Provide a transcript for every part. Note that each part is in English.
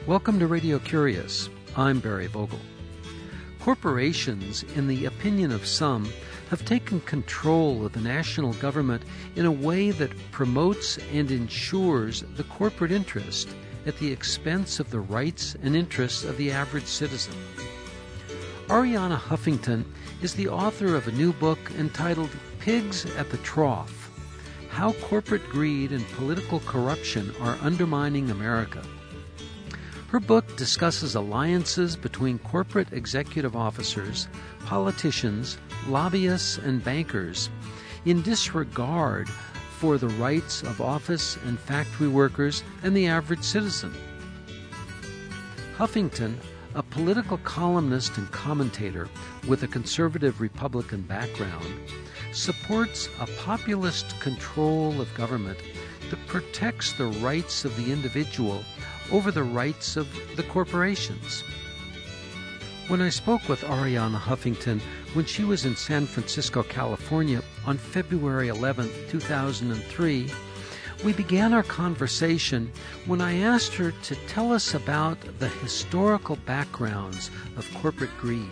Welcome to Radio Curious. I'm Barry Vogel. Corporations, in the opinion of some, have taken control of the national government in a way that promotes and ensures the corporate interest at the expense of the rights and interests of the average citizen. Arianna Huffington is the author of a new book entitled Pigs at the Trough: How Corporate Greed and Political Corruption Are Undermining America. Her book discusses alliances between corporate executive officers, politicians, lobbyists, and bankers in disregard for the rights of office and factory workers and the average citizen. Huffington, a political columnist and commentator with a conservative Republican background, supports a populist control of government that protects the rights of the individual over the rights of the corporations. When I spoke with Arianna Huffington when she was in San Francisco, California on February 11, 2003, we began our conversation when I asked her to tell us about the historical backgrounds of corporate greed.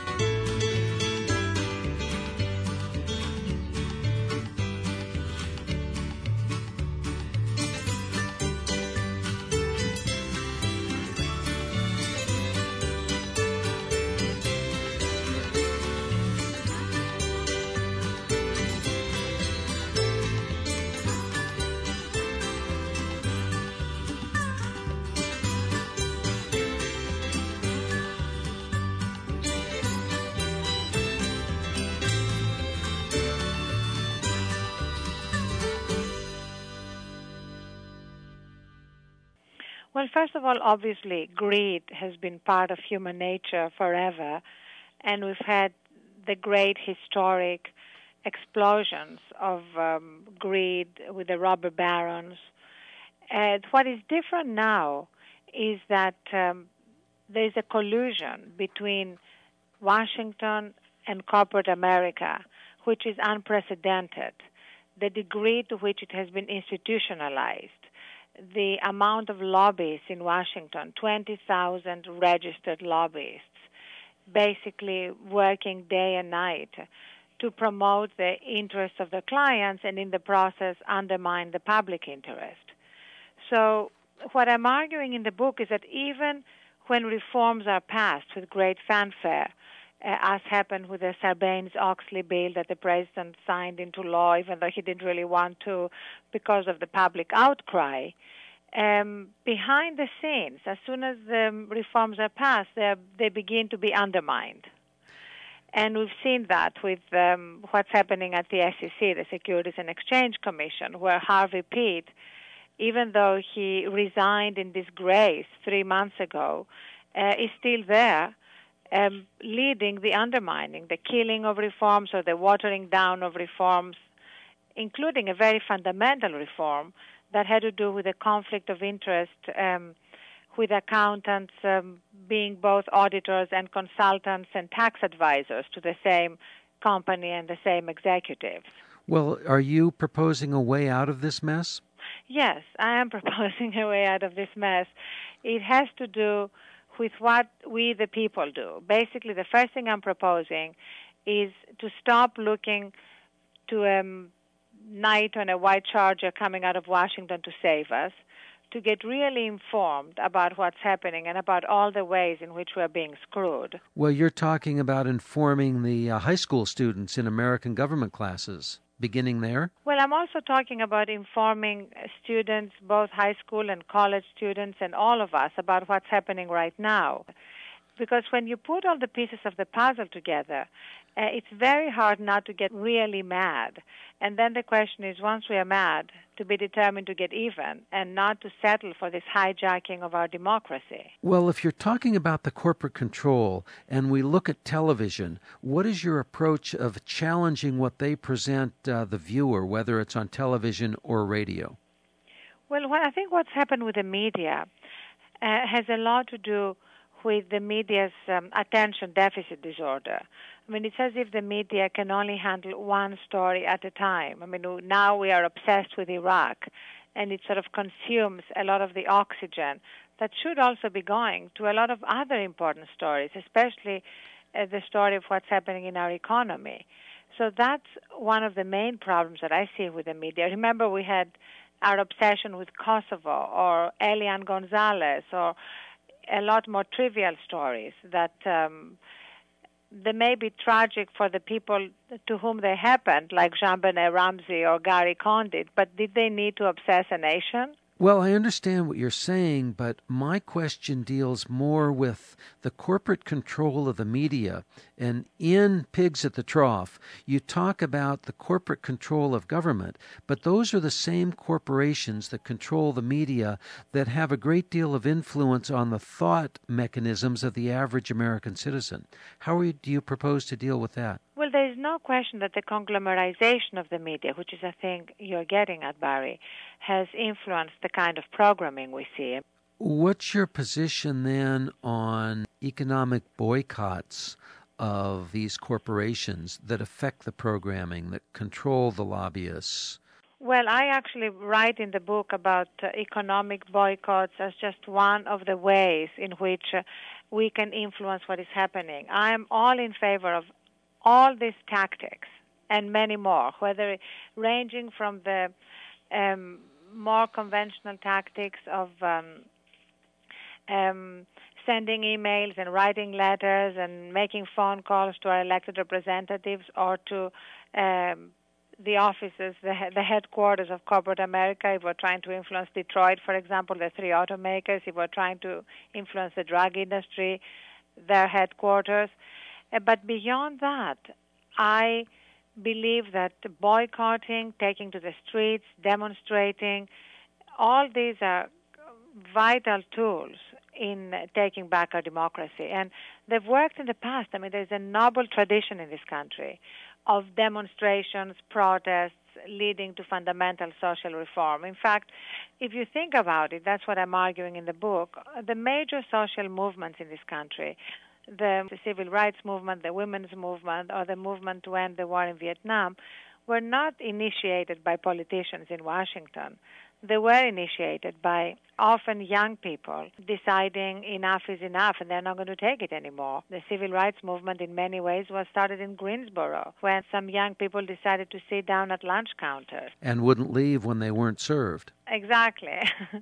Well, first of all, obviously, greed has been part of human nature forever, and we've had the great historic explosions of greed with the robber barons. And what is different now is that there's a collusion between Washington and corporate America, which is unprecedented. The degree to which it has been institutionalized, the amount of lobbyists in Washington, 20,000 registered lobbyists, basically working day and night to promote the interests of their clients and in the process undermine the public interest. So what I'm arguing in the book is that even when reforms are passed with great fanfare, as happened with the Sarbanes-Oxley bill that the president signed into law, even though he didn't really want to because of the public outcry, behind the scenes, as soon as the reforms are passed, they begin to be undermined. And we've seen that with what's happening at the SEC, the Securities and Exchange Commission, where Harvey Pitt, even though he resigned in disgrace 3 months ago, is still there, leading the undermining, the killing of reforms or the watering down of reforms, including a very fundamental reform that had to do with the conflict of interest with accountants being both auditors and consultants and tax advisors to the same company and the same executives. Well, are you proposing a way out of this mess? Yes, I am proposing a way out of this mess. It has to do with what we, the people, do. Basically, the first thing I'm proposing is to stop looking to a knight on a white charger coming out of Washington to save us, to get really informed about what's happening and about all the ways in which we're being screwed. Well, you're talking about informing the high school students in American government classes, beginning there? Well, I'm also talking about informing students, both high school and college students and all of us, about what's happening right now. Because when you put all the pieces of the puzzle together, it's very hard not to get really mad. And then the question is, once we are mad, to be determined to get even and not to settle for this hijacking of our democracy. Well, if you're talking about the corporate control and we look at television, what is your approach of challenging what they present the viewer, whether it's on television or radio? Well, I think what's happened with the media has a lot to do with the media's attention deficit disorder. I mean, it's as if the media can only handle one story at a time. I mean, now we are obsessed with Iraq, and it sort of consumes a lot of the oxygen that should also be going to a lot of other important stories, especially the story of what's happening in our economy. So that's one of the main problems that I see with the media. Remember, we had our obsession with Kosovo or Elian Gonzalez or a lot more trivial stories that they may be tragic for the people to whom they happened, like Jean-Benet Ramsey or Gary Condit, but did they need to obsess a nation? Well, I understand what you're saying, but my question deals more with the corporate control of the media. And in Pigs at the Trough, you talk about the corporate control of government, but those are the same corporations that control the media that have a great deal of influence on the thought mechanisms of the average American citizen. How do you propose to deal with that? Well, there is no question that the conglomerization of the media, which is a thing you're getting at, Barry, has influenced the kind of programming we see. What's your position then on economic boycotts of these corporations that affect the programming, that control the lobbyists? Well, I actually write in the book about economic boycotts as just one of the ways in which we can influence what is happening. I am all in favor of all these tactics and many more, whether ranging from the more conventional tactics of sending emails and writing letters and making phone calls to our elected representatives, or to the offices, the headquarters of corporate America. If we're trying to influence Detroit, for example, the three automakers, if we're trying to influence the drug industry, their headquarters. But beyond that, I believe that boycotting, taking to the streets, demonstrating, all these are vital tools in taking back our democracy. And they've worked in the past. I mean, there's a noble tradition in this country of demonstrations, protests, leading to fundamental social reform. In fact, if you think about it, that's what I'm arguing in the book, the major social movements in this country, the civil rights movement, the women's movement, or the movement to end the war in Vietnam, were not initiated by politicians in Washington. They were initiated by often young people deciding enough is enough and they're not going to take it anymore. The civil rights movement in many ways was started in Greensboro, when some young people decided to sit down at lunch counters. And wouldn't leave when they weren't served. Exactly.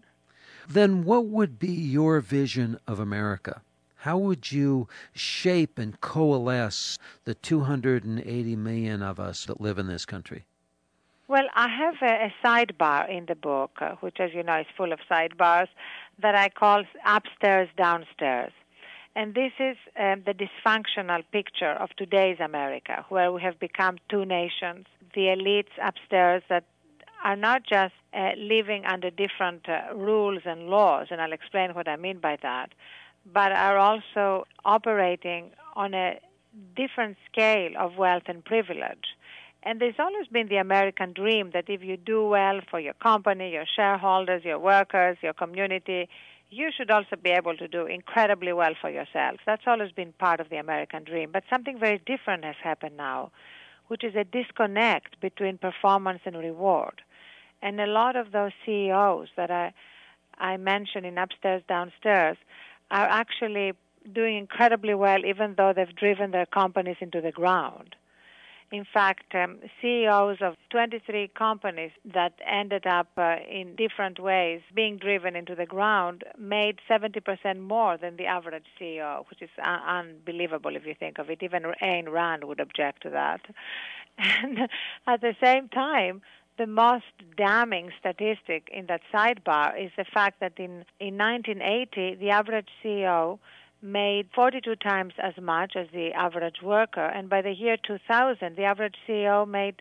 Then what would be your vision of America? How would you shape and coalesce the 280 million of us that live in this country? Well, I have a sidebar in the book, which, as you know, is full of sidebars, that I call upstairs, downstairs. And this is the dysfunctional picture of today's America, where we have become two nations, the elites upstairs that are not just living under different rules and laws, and I'll explain what I mean by that, but are also operating on a different scale of wealth and privilege. And there's always been the American dream that if you do well for your company, your shareholders, your workers, your community, you should also be able to do incredibly well for yourself. That's always been part of the American dream. But something very different has happened now, which is a disconnect between performance and reward. And a lot of those CEOs that I mentioned in Upstairs, Downstairs are actually doing incredibly well, even though they've driven their companies into the ground. In fact, CEOs of 23 companies that ended up in different ways being driven into the ground made 70% more than the average CEO, which is unbelievable if you think of it. Even Ayn Rand would object to that. And at the same time, the most damning statistic in that sidebar is the fact that in 1980, the average CEO made 42 times as much as the average worker, and by the year 2000, the average CEO made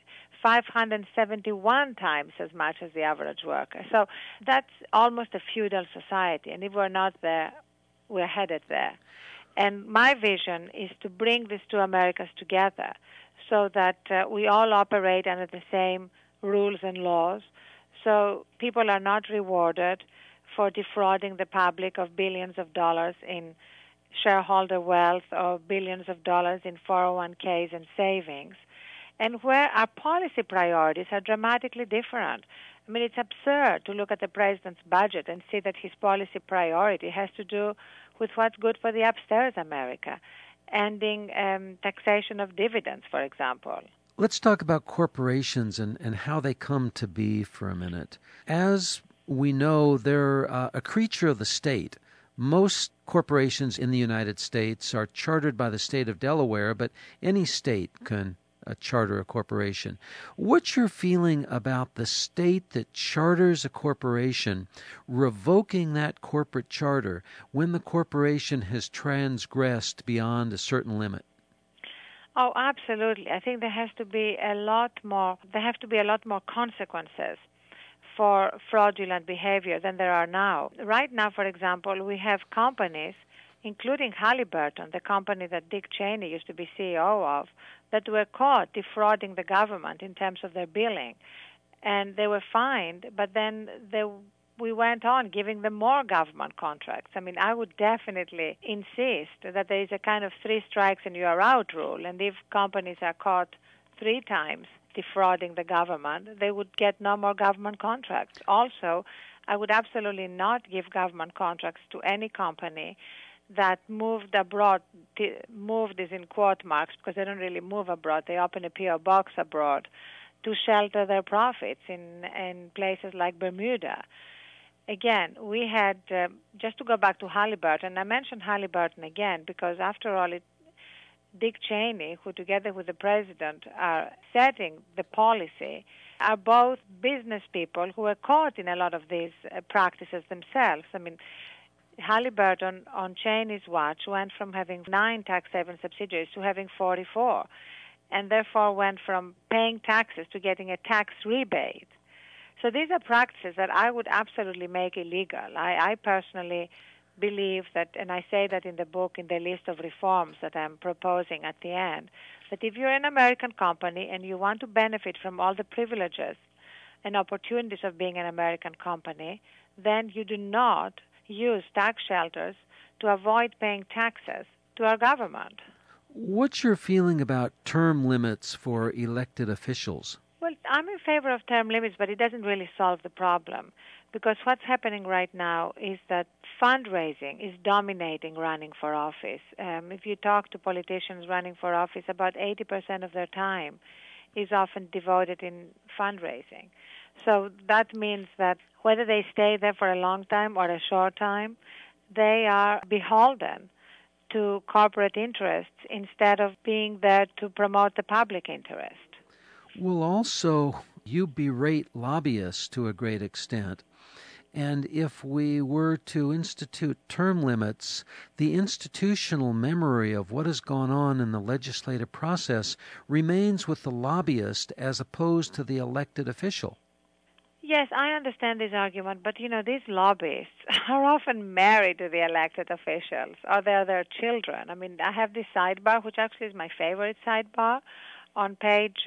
571 times as much as the average worker. So that's almost a feudal society, and if we're not there, we're headed there. And my vision is to bring these two Americas together so that we all operate under the same rules and laws, so people are not rewarded for defrauding the public of billions of dollars in shareholder wealth or billions of dollars in 401ks and savings, and where our policy priorities are dramatically different. I mean, it's absurd to look at the president's budget and see that his policy priority has to do with what's good for the upstairs America, ending taxation of dividends, for example. Let's talk about corporations and how they come to be for a minute. As we know, they're a creature of the state. Most corporations in the United States are chartered by the state of Delaware, but any state can charter a corporation. What's your feeling about the state that charters a corporation revoking that corporate charter when the corporation has transgressed beyond a certain limit? Oh, absolutely. I think there have to be a lot more consequences for fraudulent behavior than there are now. Right now, for example, we have companies, including Halliburton, the company that Dick Cheney used to be CEO of, that were caught defrauding the government in terms of their billing. And they were fined, but then we went on giving them more government contracts. I mean, I would definitely insist that there is a kind of 3 strikes and you are out rule. And if companies are caught 3 times defrauding the government, they would get no more government contracts. Also, I would absolutely not give government contracts to any company that moved abroad. Moved is in quote marks because they don't really move abroad. They open a P.O. box abroad to shelter their profits in places like Bermuda. Again, we had, just to go back to Halliburton, I mentioned Halliburton again because after all, Dick Cheney, who together with the president are setting the policy, are both business people who are caught in a lot of these practices themselves. I mean, Halliburton on Cheney's watch went from having 9 tax-haven subsidiaries to having 44, and therefore went from paying taxes to getting a tax rebate. So these are practices that I would absolutely make illegal. I personally believe that, and I say that in the book, in the list of reforms that I'm proposing at the end, that if you're an American company and you want to benefit from all the privileges and opportunities of being an American company, then you do not use tax shelters to avoid paying taxes to our government. What's your feeling about term limits for elected officials? Well, I'm in favor of term limits, but it doesn't really solve the problem. Because what's happening right now is that fundraising is dominating running for office. If you talk to politicians running for office, about 80% of their time is often devoted in fundraising. So that means that whether they stay there for a long time or a short time, they are beholden to corporate interests instead of being there to promote the public interest. Well, also, you berate lobbyists to a great extent. And if we were to institute term limits, the institutional memory of what has gone on in the legislative process remains with the lobbyist as opposed to the elected official. Yes, I understand this argument, but these lobbyists are often married to the elected officials, or they're their children. I mean, I have this sidebar, which actually is my favorite sidebar, on page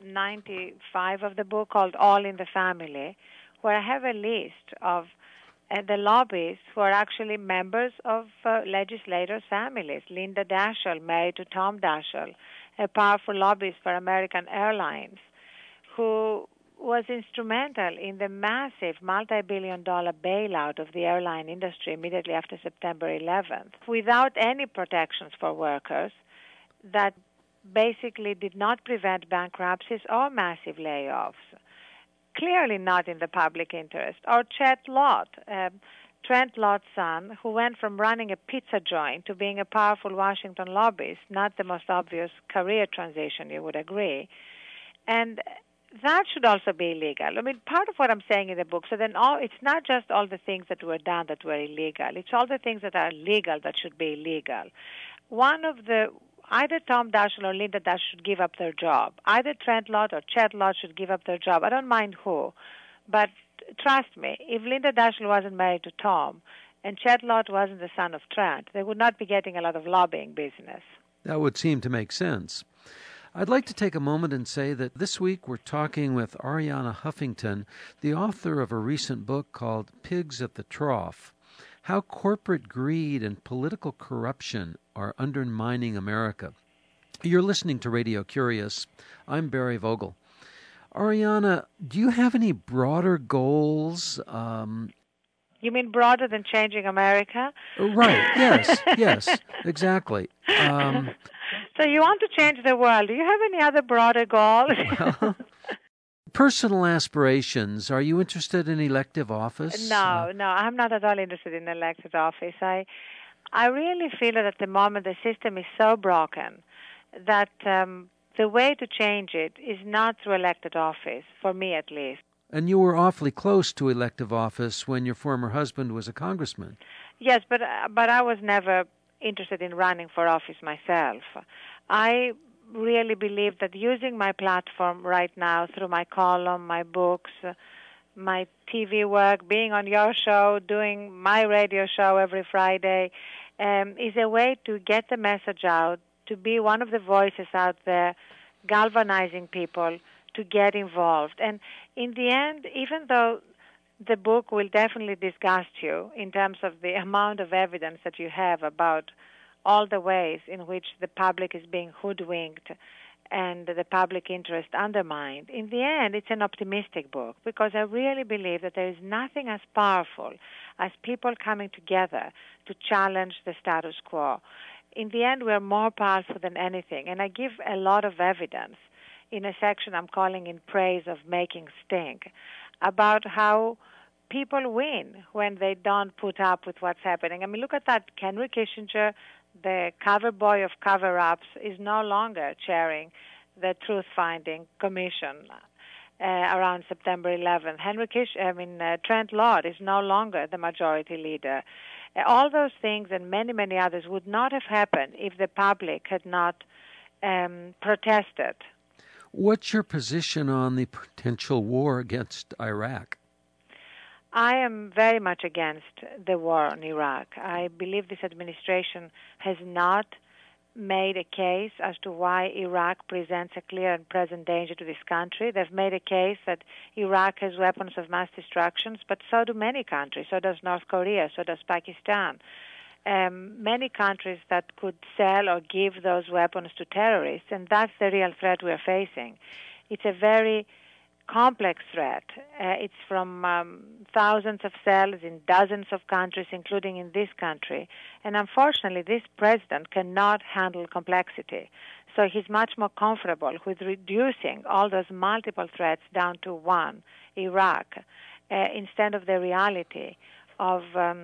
95 of the book called All in the Family, where I have a list of the lobbyists who are actually members of legislators' families. Linda Daschle, married to Tom Daschle, a powerful lobbyist for American Airlines, who was instrumental in the massive multi-billion-dollar bailout of the airline industry immediately after September 11th, without any protections for workers that basically did not prevent bankruptcies or massive layoffs. Clearly not in the public interest. Or Chet Lott, Trent Lott's son, who went from running a pizza joint to being a powerful Washington lobbyist, not the most obvious career transition, you would agree. And that should also be illegal. I mean, part of what I'm saying in the book, so then it's not just all the things that were done that were illegal. It's all the things that are legal that should be illegal. Either Tom Daschle or Linda Daschle should give up their job. Either Trent Lott or Chet Lott should give up their job. I don't mind who. But trust me, if Linda Daschle wasn't married to Tom and Chet Lott wasn't the son of Trent, they would not be getting a lot of lobbying business. That would seem to make sense. I'd like to take a moment and say that this week we're talking with Arianna Huffington, the author of a recent book called Pigs at the Trough: How Corporate Greed and Political Corruption Are Undermining America. You're listening to Radio Curious. I'm Barry Vogel. Arianna, do you have any broader goals? You mean broader than changing America? Right. Yes, exactly. So you want to change the world. Do you have any other broader goals? Well, personal aspirations. Are you interested in elective office? No, I'm not at all interested in elected office. I really feel that at the moment the system is so broken that the way to change it is not through elected office, for me at least. And you were awfully close to elective office when your former husband was a congressman. Yes, but I was never interested in running for office myself. I really believe that using my platform right now through my column, my books, my TV work, being on your show, doing my radio show every Friday, is a way to get the message out, to be one of the voices out there, galvanizing people to get involved. And in the end, even though the book will definitely disgust you in terms of the amount of evidence that you have about all the ways in which the public is being hoodwinked and the public interest undermined, in the end, it's an optimistic book because I really believe that there is nothing as powerful as people coming together to challenge the status quo. In the end, we're more powerful than anything, and I give a lot of evidence in a section I'm calling In Praise of Making Stink about how people win when they don't put up with what's happening. I mean, look at that. Henry Kissinger, the cover boy of cover-ups, is no longer chairing the truth-finding commission around September 11th. Trent Lott is no longer the majority leader. All those things and many, many others would not have happened if the public had not protested. What's your position on the potential war against Iraq? I am very much against the war in Iraq. I believe this administration has not made a case as to why Iraq presents a clear and present danger to this country. They've made a case that Iraq has weapons of mass destruction, but so do many countries. So does North Korea, so does Pakistan. Many countries that could sell or give those weapons to terrorists, and that's the real threat we're facing. It's a very complex threat. It's from thousands of cells in dozens of countries, including in this country. And unfortunately, this president cannot handle complexity. So he's much more comfortable with reducing all those multiple threats down to one, Iraq, instead of the reality of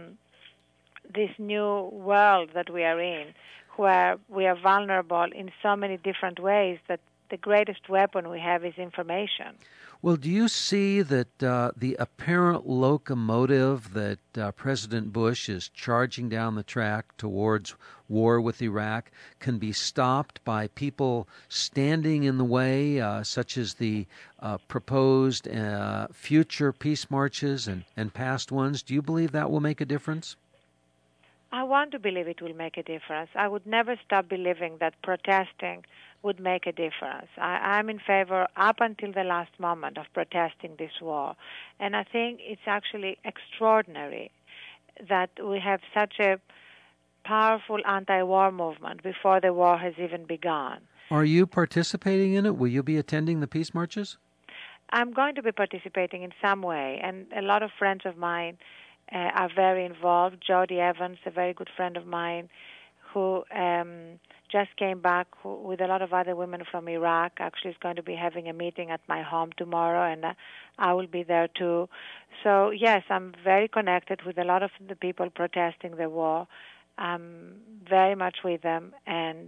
this new world that we are in, where we are vulnerable in so many different ways that the greatest weapon we have is information. Well, do you see that the apparent locomotive that President Bush is charging down the track towards war with Iraq can be stopped by people standing in the way, such as the proposed future peace marches and past ones? Do you believe that will make a difference? I want to believe it will make a difference. I would never stop believing that protesting would make a difference. I'm in favor up until the last moment of protesting this war. And I think it's actually extraordinary that we have such a powerful anti-war movement before the war has even begun. Are you participating in it? Will you be attending the peace marches? I'm going to be participating in some way, and a lot of friends of mine are very involved. Jody Evans, a very good friend of mine, who just came back with a lot of other women from Iraq, actually is going to be having a meeting at my home tomorrow, and I will be there too. So, yes, I'm very connected with a lot of the people protesting the war. I'm very much with them, and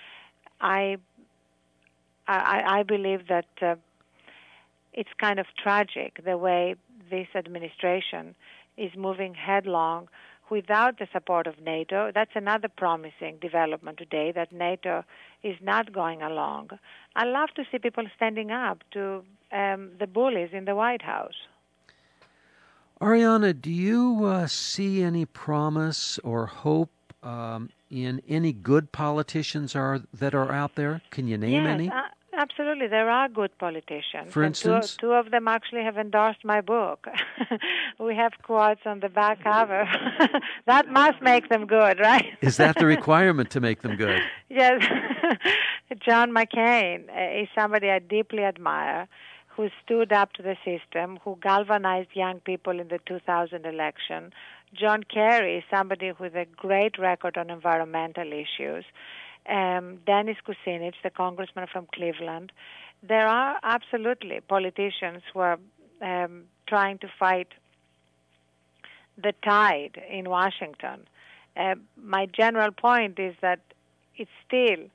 I believe that it's kind of tragic the way this administration is moving headlong without the support of NATO. That's another promising development today, that NATO is not going along. I love to see people standing up to the bullies in the White House. Arianna, do you see any promise or hope in any good politicians that are out there? Can you name any? Absolutely. There are good politicians. For instance? Two of them actually have endorsed my book. We have quotes on the back cover. That must make them good, right? Is that the requirement to make them good? Yes. John McCain is somebody I deeply admire, who stood up to the system, who galvanized young people in the 2000 election. John Kerry is somebody with a great record on environmental issues. Dennis Kucinich, the congressman from Cleveland. There are absolutely politicians who are trying to fight the tide in Washington. My general point is that it's still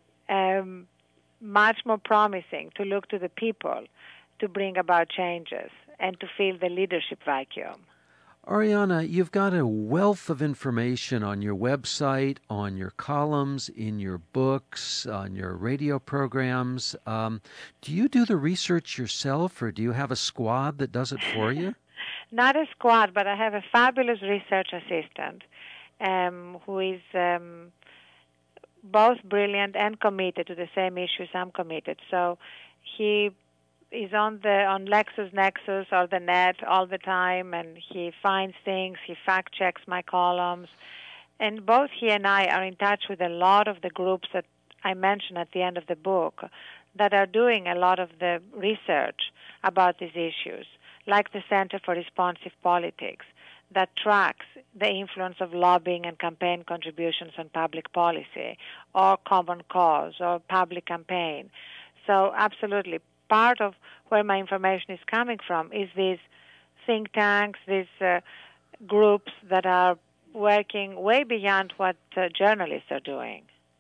much more promising to look to the people to bring about changes and to fill the leadership vacuum. Arianna, you've got a wealth of information on your website, on your columns, in your books, on your radio programs. Do you do the research yourself, or do you have a squad that does it for you? Not a squad, but I have a fabulous research assistant who is both brilliant and committed to the same issues I'm committed. So he is on LexisNexis or the net all the time, and he finds things, he fact checks my columns. And both he and I are in touch with a lot of the groups that I mentioned at the end of the book that are doing a lot of the research about these issues, like the Center for Responsive Politics, that tracks the influence of lobbying and campaign contributions on public policy, or Common Cause, or Public Campaign. So absolutely, part of where my information is coming from is these think tanks, these groups that are working way beyond what journalists are doing.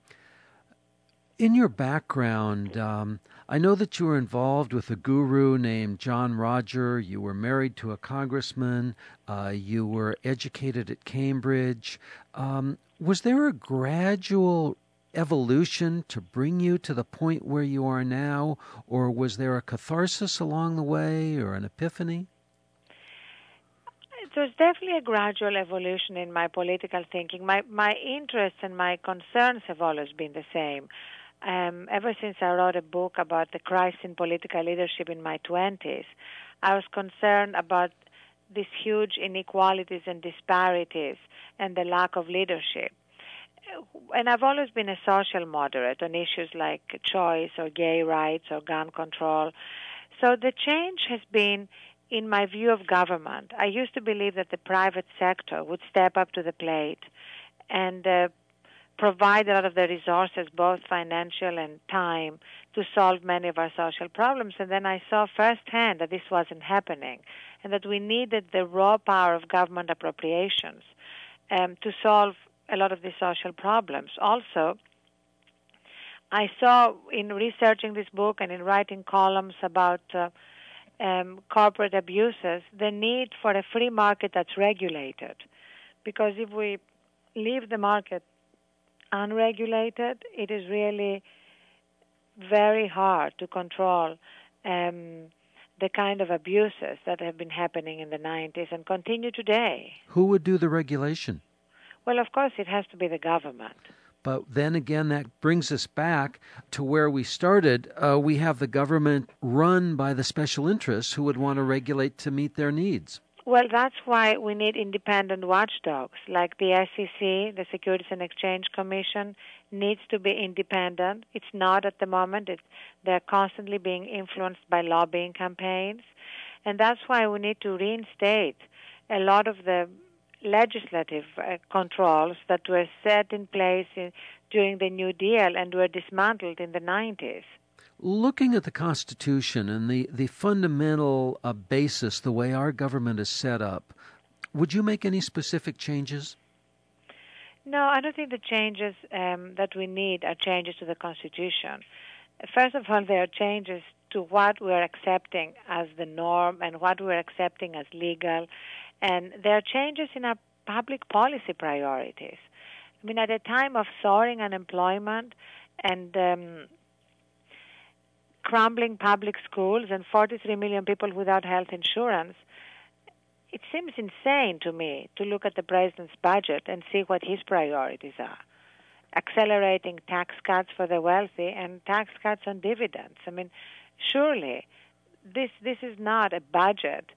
In your background, I know that you were involved with a guru named John Roger. You were married to a congressman. You were educated at Cambridge. Was there a gradual evolution to bring you to the point where you are now, or was there a catharsis along the way, or an epiphany? There's definitely a gradual evolution in my political thinking. My interests and my concerns have always been the same. Ever since I wrote a book about the crisis in political leadership in my 20s, I was concerned about these huge inequalities and disparities and the lack of leadership. And I've always been a social moderate on issues like choice or gay rights or gun control. So the change has been in my view of government. I used to believe that the private sector would step up to the plate and provide a lot of the resources, both financial and time, to solve many of our social problems. And then I saw firsthand that this wasn't happening and that we needed the raw power of government appropriations to solve a lot of these social problems. Also, I saw in researching this book and in writing columns about corporate abuses, the need for a free market that's regulated. Because if we leave the market unregulated, it is really very hard to control the kind of abuses that have been happening in the 90s and continue today. Who would do the regulation? Well, of course, it has to be the government. But then again, that brings us back to where we started. We have the government run by the special interests who would want to regulate to meet their needs. Well, that's why we need independent watchdogs, like the SEC, the Securities and Exchange Commission, needs to be independent. It's not at the moment. They're constantly being influenced by lobbying campaigns. And that's why we need to reinstate a lot of the legislative controls that were set in place during the New Deal and were dismantled in the 90s. Looking at the Constitution and the fundamental basis, the way our government is set up, would you make any specific changes? No, I don't think the changes that we need are changes to the Constitution. First of all, there are changes to what we're accepting as the norm and what we're accepting as legal. And there are changes in our public policy priorities. I mean, at a time of soaring unemployment and crumbling public schools and 43 million people without health insurance, it seems insane to me to look at the president's budget and see what his priorities are. Accelerating tax cuts for the wealthy and tax cuts on dividends. I mean, surely this is not a budget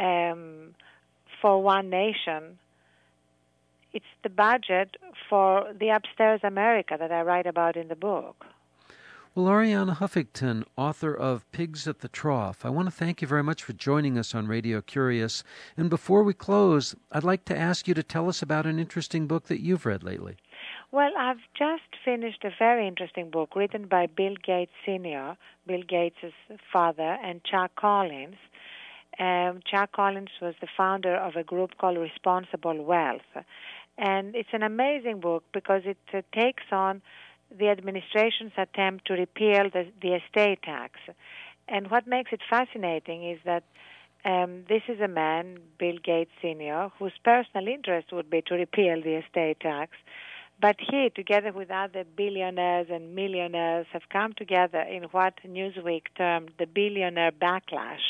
for one nation. It's the budget for the upstairs America that I write about in the book. Well, Arianna Huffington, author of Pigs at the Trough, I want to thank you very much for joining us on Radio Curious. And before we close, I'd like to ask you to tell us about an interesting book that you've read lately. Well, I've just finished a very interesting book written by Bill Gates Sr., Bill Gates' father, and Chuck Collins. Chuck Collins was the founder of a group called Responsible Wealth. And it's an amazing book because it takes on the administration's attempt to repeal the estate tax. And what makes it fascinating is that this is a man, Bill Gates Sr., whose personal interest would be to repeal the estate tax. But he, together with other billionaires and millionaires, have come together in what Newsweek termed the billionaire backlash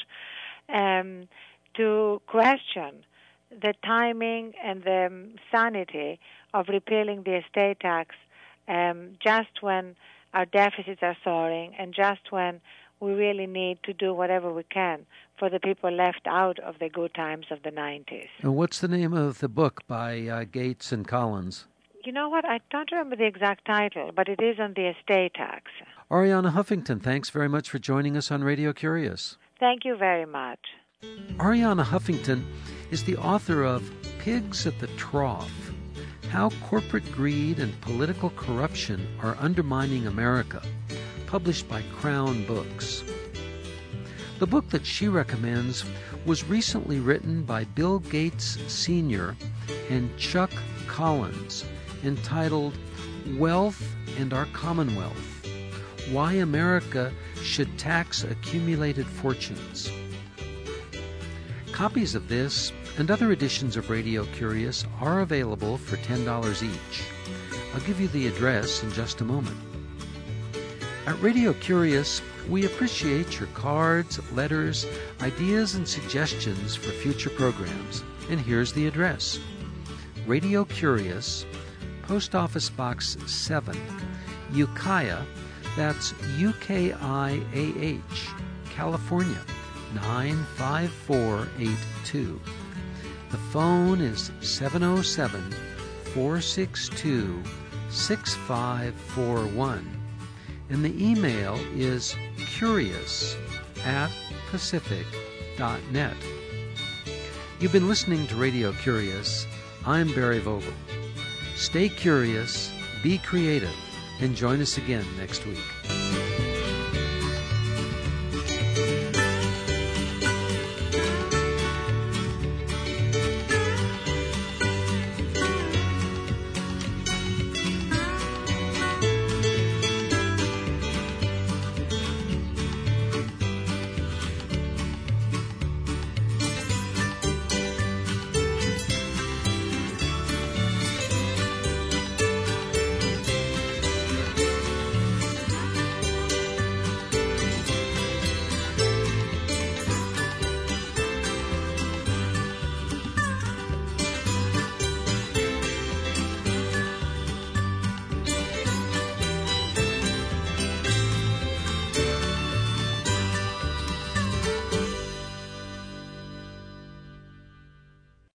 to question the timing and the sanity of repealing the estate tax just when our deficits are soaring and just when we really need to do whatever we can for the people left out of the good times of the 90s. And what's the name of the book by Gates and Collins? You know what? I don't remember the exact title, but it is on the estate tax. Arianna Huffington, thanks very much for joining us on Radio Curious. Thank you very much. Arianna Huffington is the author of Pigs at the Trough: How Corporate Greed and Political Corruption Are Undermining America, published by Crown Books. The book that she recommends was recently written by Bill Gates Sr. and Chuck Collins, entitled Wealth and Our Commonwealth: Why America Should Tax Accumulated Fortunes. Copies of this and other editions of Radio Curious are available for $10 each. I'll give you the address in just a moment. At Radio Curious, we appreciate your cards, letters, ideas, and suggestions for future programs. And here's the address: Radio Curious, Post Office Box 7, Ukiah, that's UKIAH, California, 95482. The phone is 707-462-6541. And the email is curious@pacific.net. You've been listening to Radio Curious. I'm Barry Vogel. Stay curious, be creative, and join us again next week.